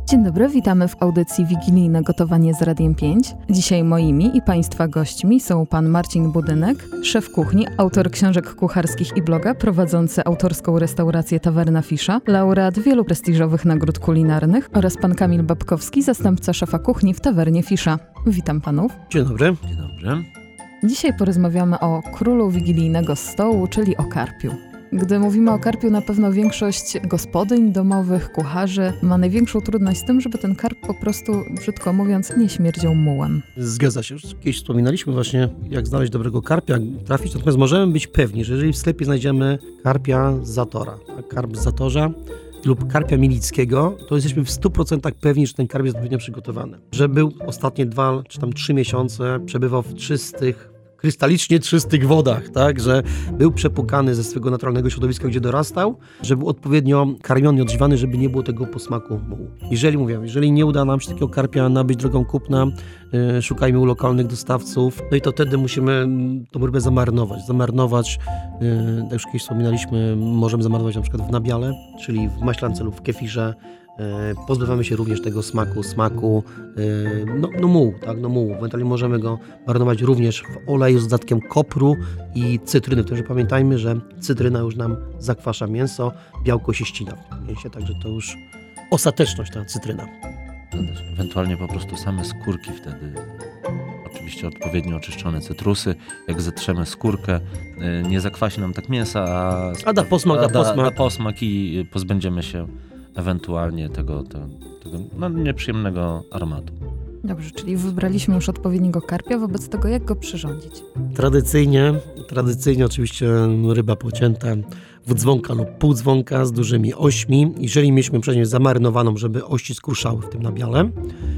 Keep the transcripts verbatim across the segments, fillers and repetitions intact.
Dzień dobry, witamy w audycji Wigilijne Gotowanie z Radiem pięć. Dzisiaj moimi i Państwa gośćmi są pan Marcin Budynek, szef kuchni, autor książek kucharskich i bloga, prowadzący autorską restaurację Tawerna Fisza, laureat wielu prestiżowych nagród kulinarnych oraz pan Kamil Babkowski, zastępca szefa kuchni w Tawernie Fisza. Witam panów. Dzień dobry. Dzień dobry. Dzisiaj porozmawiamy o królu wigilijnego stołu, czyli o karpiu. Gdy mówimy o karpiu, na pewno większość gospodyń domowych, kucharzy ma największą trudność z tym, żeby ten karp po prostu, brzydko mówiąc, nie śmierdział mułem. Zgadza się. Już kiedyś wspominaliśmy właśnie, jak znaleźć dobrego karpia, jak trafić. Natomiast możemy być pewni, że jeżeli w sklepie znajdziemy karpia z zatora, tak, karp z zatorza lub karpia milickiego, to jesteśmy w stu procentach pewni, że ten karp jest odpowiednio przygotowany. Że był ostatnie dwa czy tam trzy miesiące, przebywał w czystych, krystalicznie czystych wodach, tak, że był przepłukany ze swojego naturalnego środowiska, gdzie dorastał, że był odpowiednio karmiony, odżywany, żeby nie było tego posmaku mułu. Jeżeli mówię, jeżeli nie uda nam się takiego karpia nabyć drogą kupna, yy, szukajmy u lokalnych dostawców, no i to wtedy musimy tą rybę zamarynować. Zamarynować, yy, tak już kiedyś wspominaliśmy, możemy zamarynować na przykład w nabiale, czyli w maślance lub w kefirze. Pozbywamy się również tego smaku, smaku, no, no mułu, tak, no mułu. Ewentualnie możemy go marynować również w oleju z dodatkiem kopru i cytryny. Także pamiętajmy, że cytryna już nam zakwasza mięso, białko się ścina w mięsie, także to już ostateczność ta cytryna. Ewentualnie po prostu same skórki wtedy, oczywiście odpowiednio oczyszczone cytrusy, jak zetrzemy skórkę, nie zakwasi nam tak mięsa, a, a da posmak, a da, da, posmak. da posmak i pozbędziemy się ewentualnie tego, tego, tego no, nieprzyjemnego aromatu. Dobrze, czyli wybraliśmy już odpowiedniego karpia, wobec tego jak go przyrządzić? Tradycyjnie, tradycyjnie oczywiście ryba pocięta w dzwonka lub pół dzwonka z dużymi ośmi. Jeżeli mieliśmy wcześniej zamarynowaną, żeby ości skruszały w tym nabiale,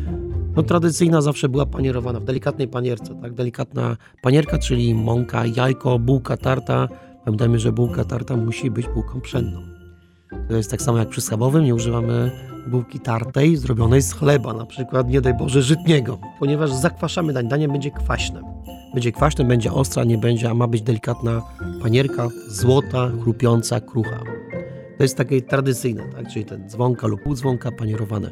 no tradycyjna zawsze była panierowana w delikatnej panierce, tak? Delikatna panierka, czyli mąka, jajko, bułka tarta. Pamiętajmy, że bułka tarta musi być bułką pszenną. To jest tak samo jak przy schabowym, nie używamy bułki tartej zrobionej z chleba, na przykład, nie daj Boże, żytniego, ponieważ zakwaszamy danie, danie będzie kwaśne. Będzie kwaśne, będzie ostra, nie będzie, a ma być delikatna panierka, złota, chrupiąca, krucha. To jest takie tradycyjne, tak? Czyli ten dzwonka lub półdzwonka panierowane.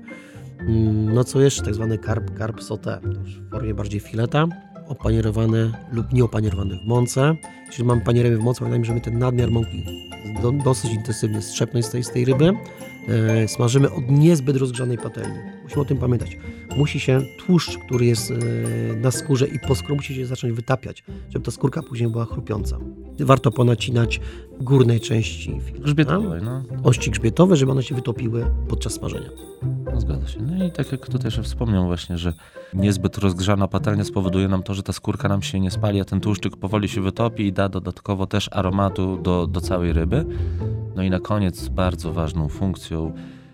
No co jeszcze? Tak zwany karp, karp sauté, to już w formie bardziej fileta, opanierowany lub nieopanierowany w mące. Jeśli mamy panierę w mące, pamiętajmy, że my ten nadmiar mąki do, dosyć intensywnie strzepnąć z tej, z tej ryby. E, smażymy od niezbyt rozgrzanej patelni. Musimy o tym pamiętać. Musi się tłuszcz, który jest e, na skórze i po skórze, musi się zacząć wytapiać, żeby ta skórka później była chrupiąca. Warto ponacinać górnej części fileta, Grzbietowej, no. ości grzbietowe, żeby one się wytopiły podczas smażenia. No, zgadza się. No i tak jak tutaj jeszcze wspomniał właśnie, że niezbyt rozgrzana patelnia spowoduje nam to, że ta skórka nam się nie spali, a ten tłuszczyk powoli się wytopi i da dodatkowo też aromatu do, do całej ryby. No i na koniec bardzo ważną funkcją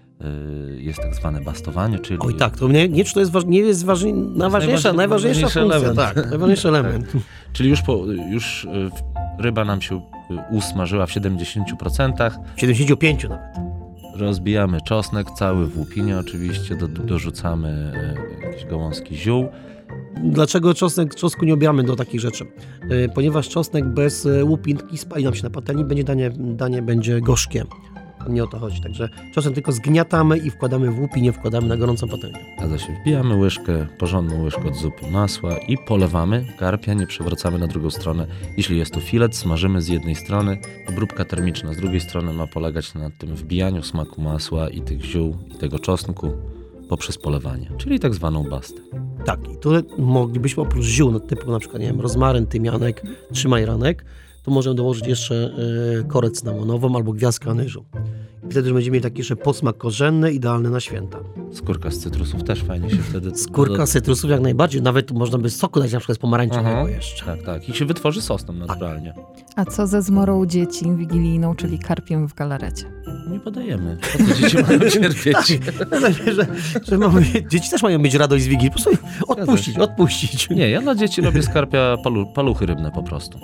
yy, jest tak zwane bastowanie, czyli... Oj tak, to nie, nie czy to jest, waż, nie jest ważny, najważniejsza, najważniejsza funkcja, element. tak, najważniejszy element. Czyli już, po, już ryba nam się usmażyła w siedemdziesięciu procentach. W siedemdziesięciu pięciu nawet. Rozbijamy czosnek, cały w łupinie oczywiście, do, dorzucamy jakieś gałązki ziół. Dlaczego czosnek, czosnku nie obijamy do takich rzeczy? Yy, ponieważ czosnek bez łupinki spali nam się na patelni, będzie danie, danie będzie gorzkie. Nie o to chodzi. Także czosnek tylko zgniatamy i wkładamy w łupinie, wkładamy na gorącą patelnię. Zgadza się. Wbijamy łyżkę, porządną łyżkę od zupy masła i polewamy karpia, nie przewracamy na drugą stronę. Jeśli jest to filet, smażymy z jednej strony, obróbka termiczna z drugiej strony ma polegać na tym wbijaniu smaku masła i tych ziół i tego czosnku poprzez polewanie, czyli tak zwaną bastę. Tak, i tu moglibyśmy oprócz ziół, no, typu na przykład, nie wiem, rozmaryn, tymianek czy majeranek, to możemy dołożyć jeszcze y, korę cynamonową albo gwiazdkę anyżu. I wtedy już będziemy mieli taki jeszcze posmak korzenny, idealny na święta. Skórka z cytrusów też fajnie się wtedy... Skórka z cytrusów jak najbardziej, nawet można by soku dać na przykład z pomarańczowego Aha, jeszcze. Tak, tak. I się wytworzy sos tam naturalnie. A co ze zmorą dzieci wigilijną, czyli karpiem w galarecie? Nie podajemy. Po co dzieci mają cierpieć? Tak, że, że mamy, dzieci też mają mieć radość z Wigilii. Po prostu odpuścić, odpuścić. Nie, ja dla dzieci robię z karpia palu, paluchy rybne po prostu.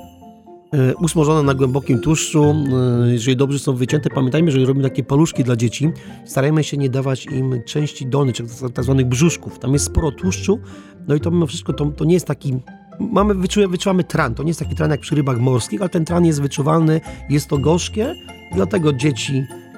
Usmażone na głębokim tłuszczu, jeżeli dobrze są wycięte, pamiętajmy, że robimy takie paluszki dla dzieci, starajmy się nie dawać im części dolnej, czyli tak zwanych brzuszków. Tam jest sporo tłuszczu, no i to mimo wszystko to, to nie jest taki, mamy, wyczuwamy, wyczuwamy tran, to nie jest taki tran jak przy rybach morskich, ale ten tran jest wyczuwalny, jest to gorzkie, dlatego dzieci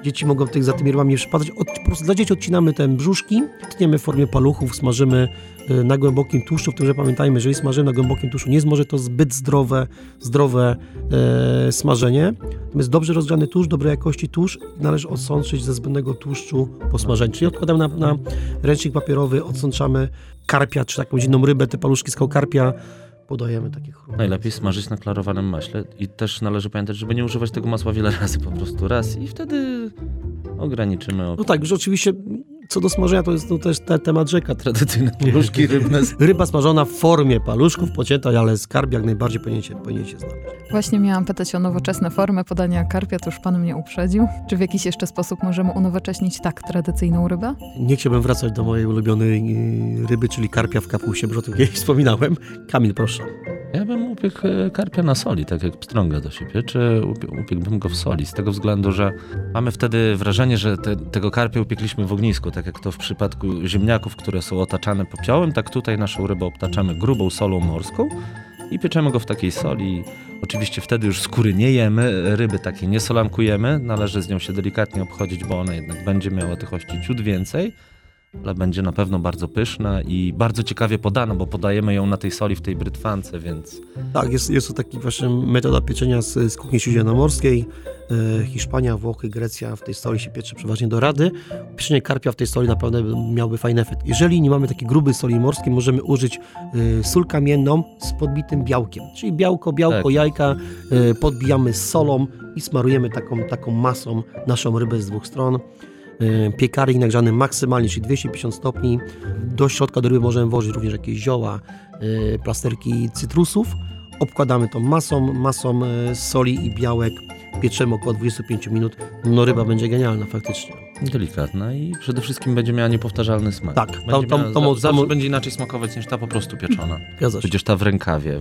dzieci mogą tych, za tymi rybami nie przypadać. Od, po prostu dla dzieci odcinamy te brzuszki, tniemy w formie paluchów, smażymy y, na głębokim tłuszczu, w tym, że pamiętajmy, że jeżeli smażymy na głębokim tłuszczu, nie jest może to zbyt zdrowe, zdrowe e, smażenie. Natomiast dobrze rozgrzany tłuszcz, dobrej jakości tłuszcz należy odsączyć ze zbędnego tłuszczu po smażeniu. Czyli odkładamy na, na ręcznik papierowy, odsączamy karpia, czy taką inną rybę, te paluszki z karpia, podajemy takie chrupki. Najlepiej smażyć na klarowanym maśle i też należy pamiętać, żeby nie używać tego masła wiele razy, po prostu raz i wtedy ograniczymy. No tak, że oczywiście co do smażenia to jest to też te, temat rzeka. Tradycyjne paluszki rybne. Ryba smażona w formie paluszków pocięta, ale skarb jak najbardziej powinien się, powinien się znaleźć. Właśnie miałam pytać o nowoczesne formy podania karpia, to już pan mnie uprzedził. Czy w jakiś jeszcze sposób możemy unowocześnić tak tradycyjną rybę? Nie chciałbym wracać do mojej ulubionej y, ryby, czyli karpia w kapusie, bo o tym kiedyś wspominałem. Kamil, proszę. Ja bym upiekł karpia na soli, tak jak pstrąga to się pieczy, upie- upiekłbym go w soli, z tego względu, że mamy wtedy wrażenie, że te, tego karpia upiekliśmy w ognisku, tak jak to w przypadku ziemniaków, które są otaczane popiołem, tak tutaj naszą rybę obtaczamy grubą solą morską i pieczemy go w takiej soli. Oczywiście wtedy już skóry nie jemy, ryby takiej nie solankujemy, należy z nią się delikatnie obchodzić, bo ona jednak będzie miała tych ości ciut więcej, ale będzie na pewno bardzo pyszna i bardzo ciekawie podana, bo podajemy ją na tej soli w tej brytwance, więc... Tak, jest, jest to taki właśnie metoda pieczenia z, z kuchni śródziemnomorskiej. E, Hiszpania, Włochy, Grecja, w tej soli się piecze przeważnie do rady. Pieczenie karpia w tej soli na pewno miałby fajny efekt. Jeżeli nie mamy takiej grubej soli morskiej, możemy użyć e, sól kamienną z podbitym białkiem. Czyli białko, białko, Tak. jajka e, podbijamy z solą i smarujemy taką, taką masą naszą rybę z dwóch stron. Piekarnik nagrzany maksymalnie, czyli dwieście pięćdziesiąt stopni. Do środka do ryby możemy włożyć również jakieś zioła, plasterki cytrusów. Obkładamy tą masą, masą soli i białek. Pieczemy około dwadzieścia pięć minut. No ryba będzie genialna faktycznie. Delikatna i przede wszystkim będzie miała niepowtarzalny smak. Tak, będzie tą- tą- miała, tą- za- zawsze tą- będzie inaczej smakować niż ta po prostu pieczona. Zgadza się. Przecież ta w rękawie.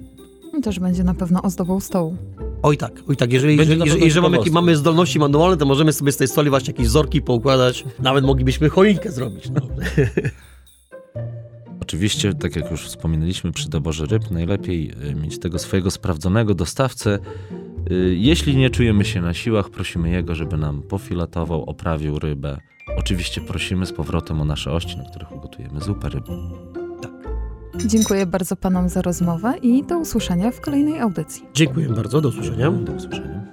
No też będzie na pewno ozdobą stołu. Oj tak, oj tak. Jeżeli, Będzie jeżeli, na jeżeli, pewno jeżeli mamy, ciekawostka. mamy zdolności manualne, to możemy sobie z tej soli właśnie jakieś wzorki poukładać. Nawet moglibyśmy choinkę zrobić. No. Oczywiście, tak jak już wspominaliśmy przy doborze ryb, najlepiej y, mieć tego swojego sprawdzonego dostawcę. Y, Jeśli nie czujemy się na siłach, prosimy jego, żeby nam pofiletował, oprawił rybę. Oczywiście prosimy z powrotem o nasze ości, na których ugotujemy zupę rybną. Dziękuję bardzo panom za rozmowę i do usłyszenia w kolejnej audycji. Dziękuję bardzo, do usłyszenia. Do usłyszenia.